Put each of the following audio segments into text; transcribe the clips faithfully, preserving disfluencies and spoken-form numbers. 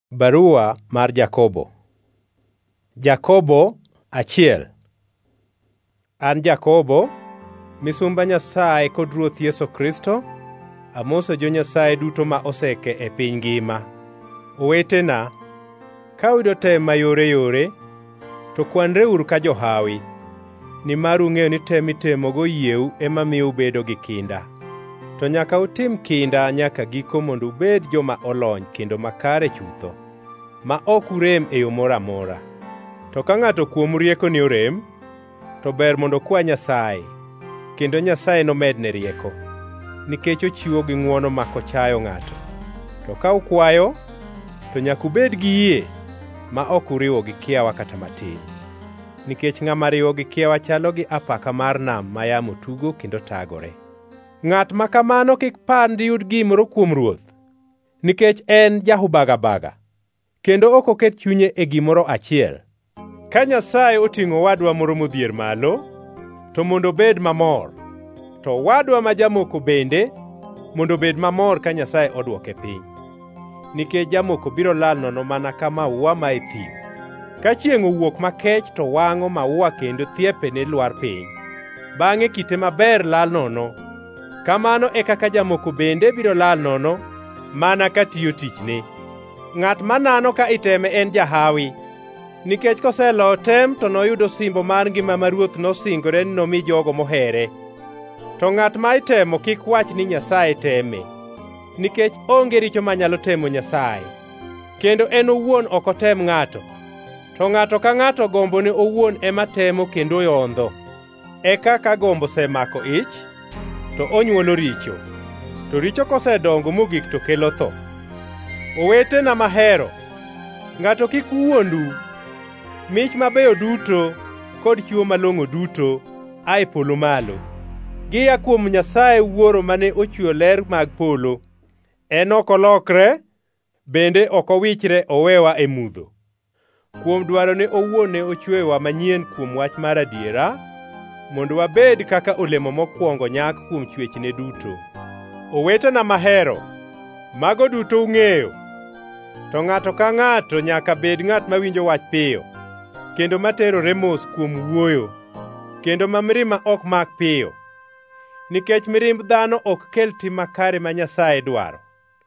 Barua mar Jakobo. Jakobo achiel. An Jakobo, misumba Nyasaye kod Ruoth Yesu Kristo, amoso jo Nyasaye duto ma oseke e piny ngima. Owetena, ka uyudo tem mayore yore, to kwanreuru ka johawi, nimar ung'eyo ni tem itemogo yieu ema miyo ubedo gi kinda. To nyaka utim kinda nyaka giko mondo ubed joma olony kendo makare chutho, ma ok urem e yo moro amora. To ka ng'ato kuomu rieko ni orem, to ber mondo kwa Nyasaye, kendo Nyasaye nomedne rieko, nikech ochiwo gi ng'wono mak ochayo ng'ato. To ka ukwayo, to nyaka ubed gi yie ma ok uriwo gi kiawa kata matin, nikech ng'ama riwo gi kiawa chalo gi apaka mar nam ma yamo tugo kendo tagore. Ng'at ma kamano kik par ni yud gimoro kuom Ruoth, nikech en jahubagabaga, kendo ok oket chunye e gimoro achiel. Ka Nyasaye oting'o wadwa moro modhier malo, to mondo obed mamor, to wadwa ma jamoko bende mondo obed mamor ka Nyasaye odwoke piny. Nikech jamoko biro lal nono mana ka maua ma e thim. Ka chiengʼ owuok makech to wang'o maua kendo thiepene lwar piny, bang'e kite maber lal nono. Kamano e kaka jamoko bende biro lal nono mana ka tiyo tichne. Ng'at manano ka iteme en jahawi, nikech koselo tem to noyudo simbo mar ngima ma Ruoth nosingore ni nomi jogo mohere. To ng'at ma itemo kik wach ni Nyasaye teme, nikech onge richo manyalo temo Nyasaye, kendo en owuon ok otem ng'ato. To ng'ato ka ng'ato gombone owuon ema temo kendo yondho. Eka ka gombo osemako ich, to onyuolo richo, to richo kosedongo mogik to kelo tho. Owetena mahero, ng'ato kik wuondu. Mich mabeyo duto kod chiwo malong'o duto ae polo malo, gia kuom Nyasaye Wuoro mane ochweyo ler mag polo. En ok olokre, bende ok owichre owewa e mudho. Kuom dwarone owuon ne ochweyowa manyien kuom wach mar adiera, mondo wabed kaka olemo mokwongo nyak kuom chwechne duto. Owetena mahero, mago duto ung'eyo. To ng'ato ka ng'ato nyaka bed ng'at mawinjo wach piyo, kendo materore mos kuom wuoyo, kendo ma mirima ok mak piyo. Nikech mirimb dhano ok kel tim makare ma Nyasaye dwaro.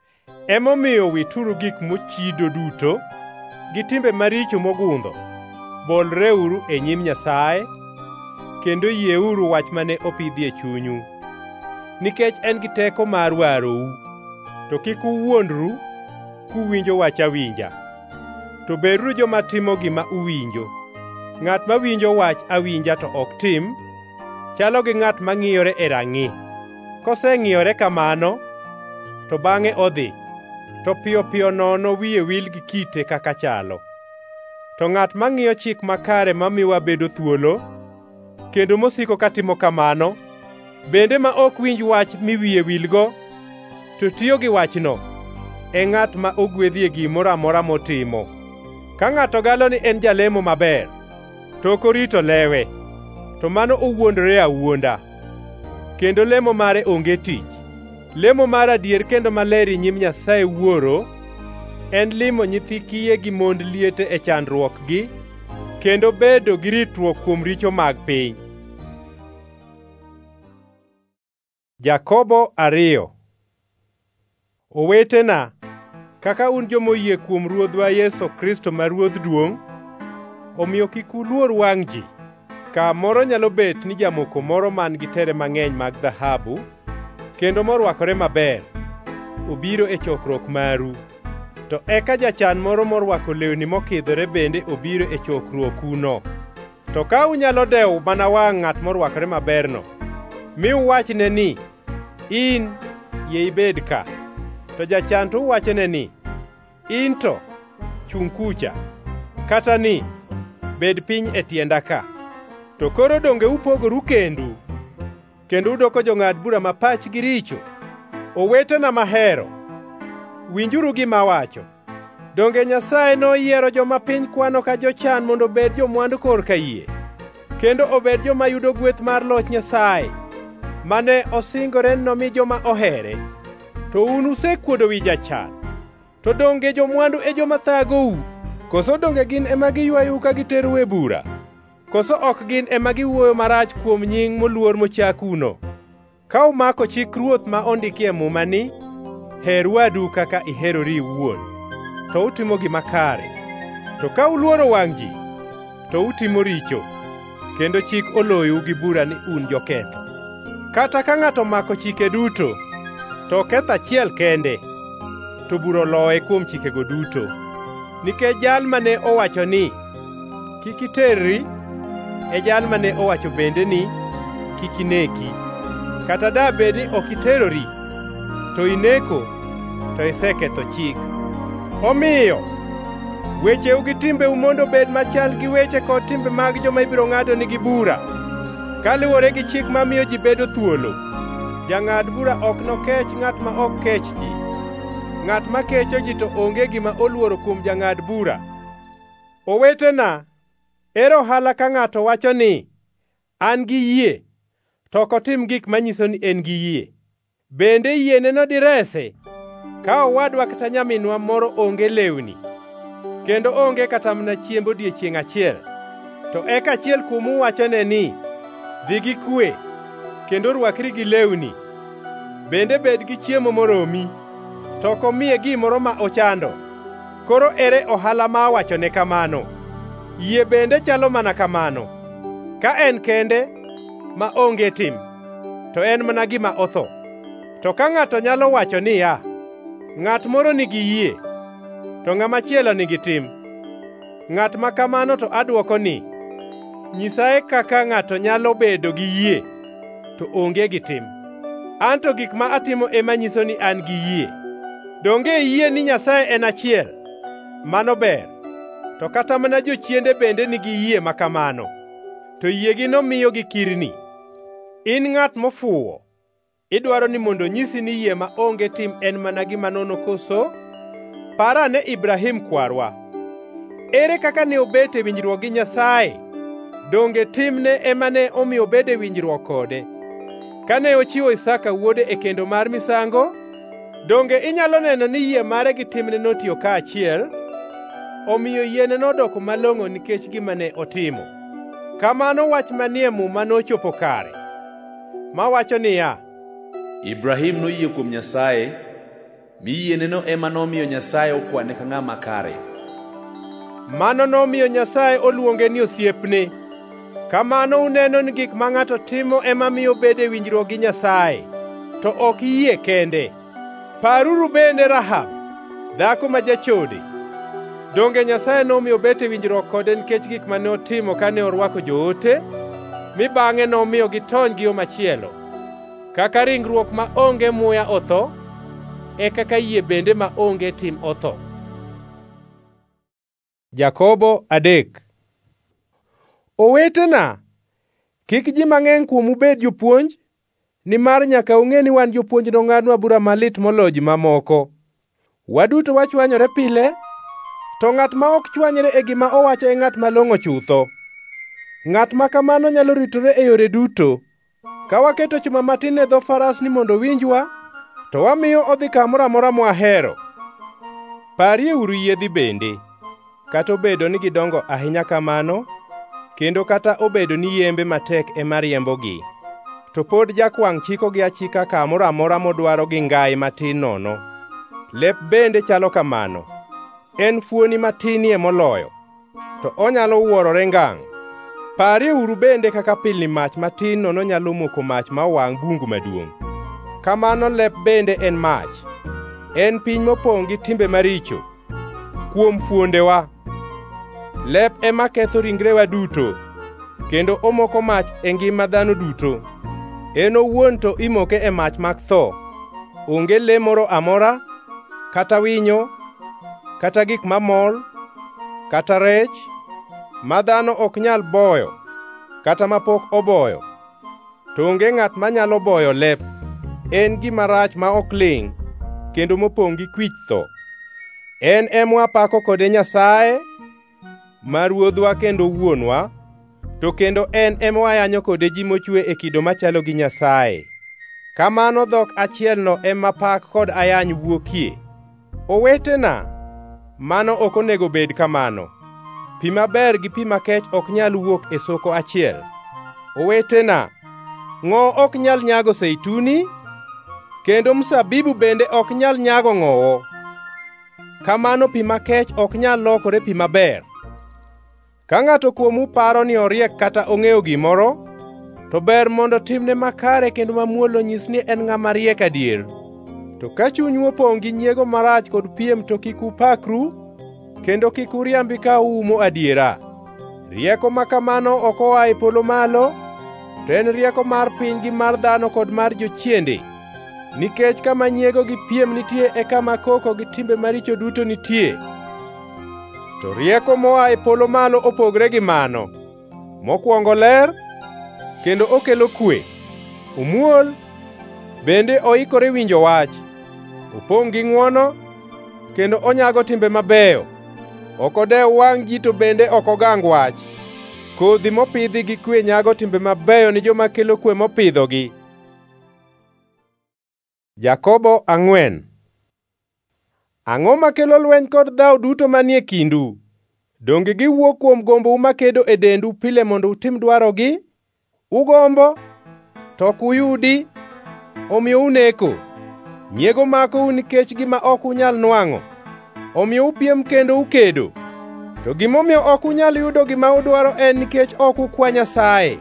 Emomiyo wituru gik mochido duto gi timbe maricho mogundho. Bolreuru e nyim Nyasaye, kendo yieuru wach mane opidhi e chunyu, nikech en gi teko mar warou. To kik uwuondru kuwinjo wach awinja, to beduru joma timo gima uwinjo. Ng'at mawinjo wach awinja to ok tim, chalo gi ng'at mang'iyore e rang'i. Koseng'iyore kamano, to bang'e odhi, to piyo piyo nono wiye wil gi kite kaka chalo. To ng'at mang'iyo chik makare mamiwa bedo thuolo, kendo mosiko katimo kamano, bende ma ok winj wach mi wiye wilgo, to tiyo gi wachno, e ng'at ma ogwedhi e gimoro amora motimo. Ka ng'ato galo ni en jalemo maber, to ok orito lewe, to mano owuondore awuonda, kendo lemo mare onge tich. Lemo mar adier kendo maler e nyim Nyasaye Wuoro en limo nyithi kiye gi mond liete e chandruokgi, kendo bedo gi ritruok kuom richo mag piny. Jakobo ariyo. Owetena, kaka un jomoyie kuom Ruodhwa Yesu Kristo ma Ruodh duongʼ, omiyo kik uluor wangʼ ji. Kamoro nyalo bet ni jamoko moro man gi tere mang'eny mag dhahabu, kendo morwakore maber, obiro e chokruok maru. To eka jachan moro morwako lewni mokidhore bende obiro e chokruokuno. To ka unyalo dewo mana wangʼ ng'at morwakore maberno, mi uwachne ni, in yie ibed ka, to jachan to uwachone ni, in to chungʼ kucha, kata ni, bed piny e tienda ka, to koro donge upogoru kendu, kendo udoko jong'ad bura ma pachgi richo? Owetena mahero, winjuru gima wacho. Donge Nyasaye noyiero joma piny kwano ka jochan mondo obed jomwandu korka yie, kendo obed joma yudo gweth mar loch Nyasaye, mane osingore nomi joma ohere? To un usekuodo wi jachan, To donge jomwandu e joma thagou? Koso donge gin ema giywayou ka giterou e bura? Koso ok gin ema giwuoyo marach kuom nying moluor mochakuno? Ka umako chik ruoth ma ondikie muma ni, her wadu kaka iherori iwuon, to utimo gima kare. To ka uluoro wangʼ ji, to utimo richo, kendo chik oloyou gi bura ni un joketho. Kata ka ng'ato mako chike duto, to ketho achiel kende, to bura oloye kuom chikego duto. Nikech jal mane owacho ni, kik iterri, e jal mane owacho bende ni, kik ineki. Kata da bedi ok iterori, to ineko, to iseketho chik. Omiyo wecheu gi timbeu mondo bed machal gi weche kod timbe mag joma ibiro ng'ado nigi bura, kaluwore gi chik mamiyo ji bedo thuolo. Jang'ad bura ok nokech ng'at ma ok kech ji. Ng'at ma kecho ji to onge gima oluoro kuom jang'ad bura. Owetena, ere ohala ka ng'ato wacho ni, an gi yie, to ok otim gik manyiso ni en gi yie? Bende yieneno direse ka owadwa kata nyaminwa moro onge lewni, kendo onge kata mana chiemb odiechiengʼ achiel, to eka achiel kuomu wachone ni, dhi gi kwe, kendo rwakri gi lewni, bende bed gi chiemo moromi, to ok omiye gimoro ma ochando? Koro ere ohala ma wachone kamano? Yie bende chalo mana kamano. Ka en kende ma onge tim, to en mana gima otho. To ka ng'ato nyalo wacho niya, ng'at moro nigi yie, to ng'ama chielo nigi tim, ng'at ma kamano to adwoko ni, nyisaye kaka ng'ato nyalo bedo gi yie, to onge gi tim. Anto gik ma atimo ema nyiso ni an gi yie. Donge yie ni Nyasaye en achiel? Mano ber. To kata mana jochiende bende nigi yie ma kamano, to yiegi nomiyo gi kirni. In ng'at mofuwo, idwaro ni mondo nyisi ni yie ma onge tim en mana gima nono koso? Parane Ibrahim kwarwa. Ere kaka ne obet e winjruok gi Nyasaye? Donge timne ema ne omiyo obed e winjruok kode, kane ochiwo Isaka wuode e kendo mar misango? Donge inyalo neno ni yie mare gi timne notiyo kaachiel? Omiyo yiene nodoko malong'o nikech gima ne otimo. Kamano wach manie muma nochopo kare, mawacho niya, Ibrahim noyie kuom Nyasaye, mi yieneno ema nomiyo Nyasaye okwane ka ng'ama kare. Mano nomiyo Nyasaye oluonge ni osiepne. Kamano uneno ni gik ma ng'ato timo ema miyo bedo e winjruok gi Nyasaye, to ok yie kende. Paruru bende Rahab, dhako ma jachode. Donge Nyasaye nomiyo bet e winjruok kode nikech gik mane otimo kane orwako joote, mi bang'e nomiyo gitony gi yo machielo. Kaka ringruok ma onge muya otho, e kaka yie bende ma onge tim otho. Jakobo adek. Owetena, kik ji mang'eny kuomu bed jopuonj, nimar nyaka ung'e ni wan jopuonj nong'adnwa bura malit moloyo ji mamoko. Waduto wachwanyore pile, to ng'at ma ok chwanyre e gima owacho e ng'at malong'o chutho. Ng'at ma kamano nyalo ritore e yore duto. Ka waketo chuma matin e dho faras ni mondo winjwa, to wamiyo odhi kamoro amora mwahero. Parieuru yiedhi bende, kata obedo ni gidongo ahinya kamano, kendo kata obedo ni yembe matek ema riembogi, to pod jakwangʼ chikogi achika kamoro amora modwaro gi ngai matin nono. Lep bende chalo kamano. En fuoni matinie moloyo, to onyalo wuorore ngangʼ. Parieuru bende kaka pilni mach matin nono nyalo moko mach ma wangʼ bungu maduongʼ. Kamano lep bende en mach. En piny mopongʼ gi timbe maricho. Kuom fuondewa, lep ema ketho ringrewa duto, kendo omoko mach e ngima dhano duto. En owuon to imoke e mach mag tho. Onge le moro amora, kata winyo, kata gik mamol, kata rech, ma dhano ok nyal boyo, kata mapok oboyo. To onge ng'at manyalo boyo lep. En gima rach ma ok ling', kendo mopongʼ gi kwich tho. En ema wapako kode Nyasaye, ma Ruodhwa kendo Wuonwa, to kendo en ema wayanyo kode ji mochwe e kido machalo gi Nyasaye. Kamano dhok achielno ema pak kod ayany wuokie. Owetena, mano ok onego bed kamano. Pi maber gi pi makech ok nyal wuok e soko achiel. Owetena, ng'o ok nyal nyago zeituni, kendo mzabibu bende ok nyal nyago ng'owo. Kamano pi makech ok nyal lokore pi maber. Ka ng'ato kuomu paro ni oriek kata ong'eyo gimoro, to ber mondo timne makare kendo mamuol onyis ni en ng'ama riek adier. To ka chunyu opongʼ gi nyiego marach kod piem, to kik upakru, kendo kik uriambi ka uumo adiera. Rieko ma kamano ok oa e polo malo, to en rieko mar piny gi mar dhano kod mar jochiende. Nikech kama nyiego gi piem nitie e kama koko gi timbe maricho duto nitie. To rieko moa e polo malo opogre gi mano. Mokwongo ler, kendo okelo kwe, omuol, bende oikore winjo wach, opongʼ gi ng'wono, kendo onyago timbe mabeyo. Ok odew wangʼ ji, to bende ok ogang wach. Kodhi mopidhi gi kwe nyago timbe mabeyo ni joma kelo kwe mopidhogi. Jakobo ang'wen. Ang'o makelo lweny kod dhawo duto manie kindu? Donge giwuok kuom gombou makedo e dendu pile mondo utim dwarogi? Ugombo, to ok uyudi, omiyo uneko. Nyiego makou nikech gima ok unyal nwang'o, omiyo upiem kendo ukedo. To gimomiyo ok unyal yudo gima udwaro en nikech ok ukwa Nyasaye.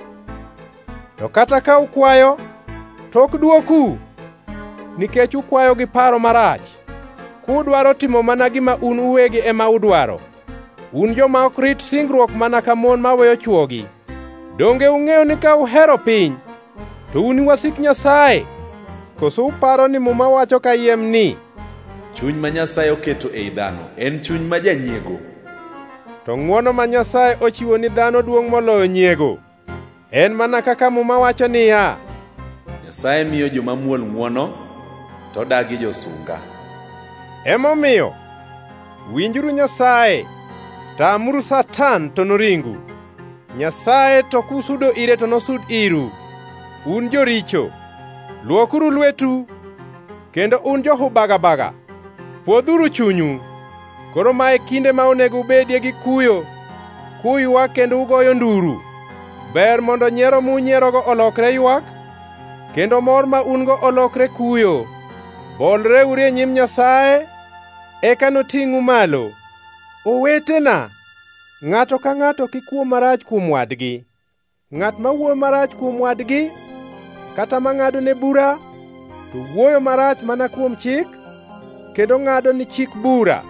To kata ka ukwayo, to ok dwoku, nikech ukwayo gi paro marach, kudwaro timo mana gima un uwegi ema udwaro. Un joma ok rit singruok mana ka mon maweyo chwogi. Donge ung'eyo ni ka uhero piny, to un wasik Nyasaye? Koso uparo ni muma wacho kayiem ni, chuny ma Nyasaye oketo ei dhano en chuny ma janyiego. To ng'wono ma Nyasaye ochiwo ni dhano duong' moloyo nyiego. En mana kaka muma wacho niya, Nyasaye miyo joma muol ng'wono, to dagi josunga. Emomiyo, winjuru Nyasaye, tamuru Satan to noringu. Nyasaye to kusudo ire to nosud iru. Un joricho, luokuru lwetu, kendo un johubagabaga, pwodhuru chunyu. Koro mae kinde ma onego ubedie gi kuyo, kuywak kendo ugoyo nduru. Ber mondo nyiero munyierogo olokre ywak, kendo mor ma un-go olokre kuyo. Bolreuru e nyim Nyasaye, eka noting'u malo. Owetena, ng'ato ka ng'ato kik wuo marach kuom wadgi. Ng'at ma wuoyo marach kuom wadgi, kata ma ng'ado ne bura, to wuoyo marach mana kuom chik, kendo ng'ado ni chik bura.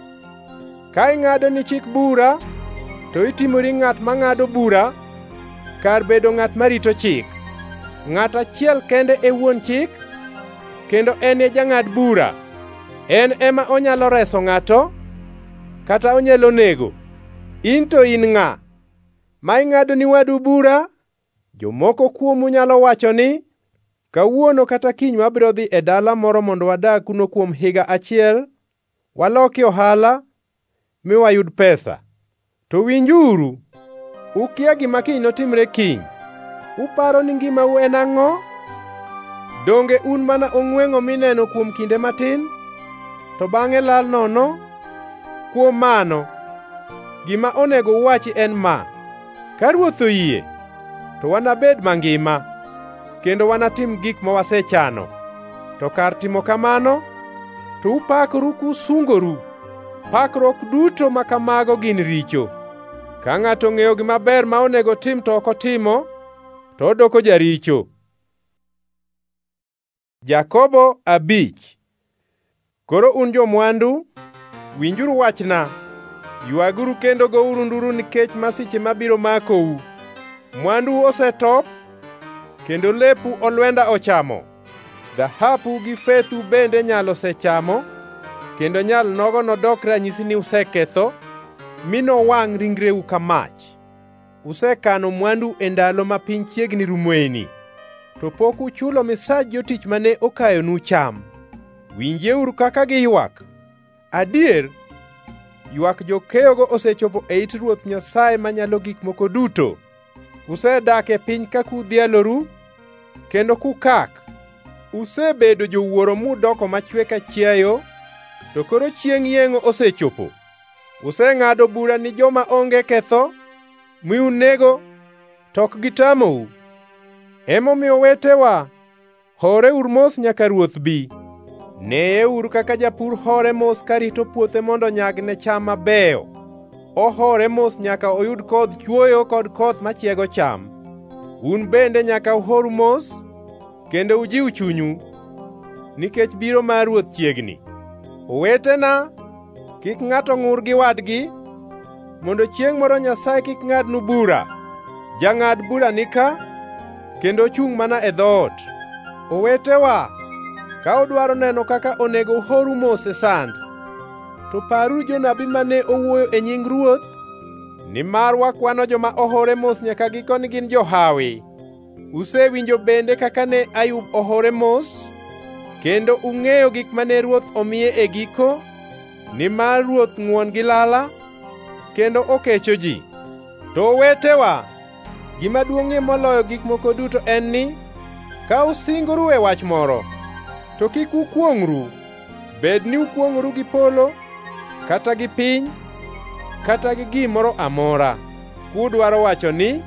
Ka ing'ado ni chik bura, to itimori ng'at ma ng'ado bura, kar bedo ng'at marito chik. Ng'at achiel kende e wuon chik, kendo en e jang'ad bura. En ema onyalo reso ng'ato, kata onyalo nego. In to in ng'a ma ing'ado ni wadu bura? Jomoko kuomu nyalo wacho ni, kawuono kata kiny wabiro dhi e dala moro mondo wadag kuno kuom higa achiel, waloki ohala, mi wayud pesa. To winjuru, ukia gima kiny notimre kiny. Uparo ni ngimau en ang'o? Donge un mana ong'weng'o mineno kuom kinde matin, to bang'e lal nono? Kuom mano, gima onego uwachi en ma: ka Ruoth oyie, to wanabed mangima, kendo wanatim gik ma wasechano. To kar timo kamano, to upakoru kusungoru. Pakruok duto ma kamago gin richo. Ka ng'ato ong'eyo gima ber ma onego tim to ok otimo, to odoko jaricho. Jakobo abich. Koro un jomwandu, winjuru wachna, ywaguru kendo gouru nduru nikech masiche mabiro makou. Mwandu osetop, kendo lepu olwenda ochamo. Dhahabu gi fedhu bende nyalo osechamo, kendo nyal nogo nodok ranyisi ni useketho, mi nowangʼ ringreu ka mach. Usekano mwandu e ndalo ma piny chiegni rumoeni, to pok uchulo misach jotich mane okayonu cham. Winjeuru kaka giywak. Adier, ywak jokeyogo osechopo e it Ruoth Nyasaye Manyalo Gik Moko Duto. Usedak e piny ka kudhialoru, kendo kukak. Usebedo jowuoro mudoko machwe ka chiayo, to koro chiengʼ yeng'o osechopo. Useng'ado bura ni joma onge ketho, mi unego, to ok gitamou. Emomiyo wetewa, horeuru mos nyaka Ruoth bi. Neyeuru kaka japur hore mos karito puothe mondo nyagne cham mabeyo. Ohore mos nyaka oyud kodh chwoyo kod koth machiego cham. Un bende nyaka uhoru mos, kendo ujiw chunyu, nikech biro mar Ruoth chiegni. Owetena, kik ng'ato ng'ur gi wadgi, mondo chiengʼ moro Nyasaye kik ng'adnu bura. Jang'ad bura nika, kendo ochung' mana e dhoot. Owetewa, ka udwaro neno kaka onego uhoru mos e sand, to paruru jonabi mane owuoyo e nying Ruoth, nimar wakwano joma ohore mos nyaka giko ni gin johawi. Usewinjo bende kaka ne Ayub ohore mos, kendo ung'eyo gik mane Ruoth omiye e giko, nimar Ruoth ng'won gi lala, kendo okecho ji. To wetewa, gima duong'ie moloyo gik moko duto en ni, ka usingoru e wach moro, to kik ukwong'ru. Bed ni ukwong'ru gi polo, kata gi piny, kata gi gimoro amora. Kudwaro wacho ni,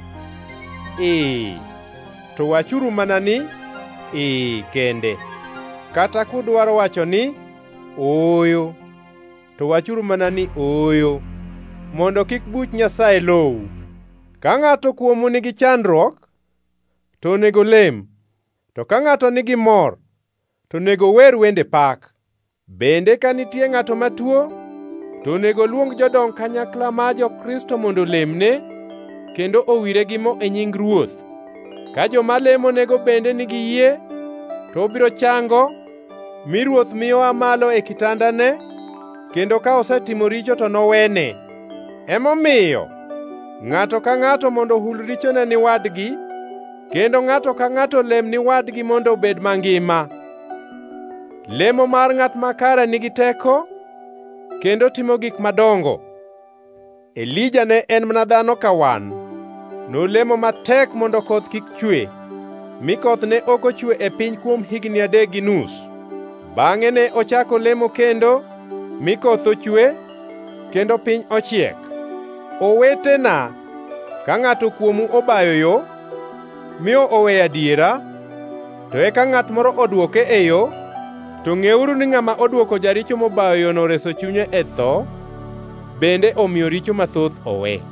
ee, to wachuru mana ni, ee kende. Kata kudwaro wacho ni, ooyo, to wachuru mana ni ooyo, mondo kik buch Nyasaye lou. Ka ng'ato kuomu nigi chandruok, to onego lem. To ka ng'ato nigi mor, to onego wer wende pak. Bende ka nitie ng'ato matuo, to onego luong jodong kanyakla ma jo-Kristo mondo lemne, kendo owire gi mo e nying Ruoth. Ka joma lemo nego bende nigi yie, to obiro chango, mi Ruoth miyowa malo e kitandane, kendo ka osetimo richo to nowene. Emomiyo ng'ato ka ng'ato mondo hul richone ni wadgi, kendo ng'ato ka ng'ato lem ni wadgi mondo obed mangima. Lemo mar ng'at makare nigi teko, kendo timo gik madongo. Elija ne en mana dhano ka wan. Nolemo matek mondo koth kik chwe, mi koth ne ok ochwe e piny kuom higni adek gi nus. Bang'e ne ochako lemo kendo, mi koth ochwe, kendo piny ochiek. Owetena, ka ng'ato kuomu obayo yo, mi oweyo adiera, to eka ng'at moro odwoke e yo, to ng'euru ni ng'ama odwoko jaricho mobayo yono reso chunye e tho, bende omiyo richo mathoth owe.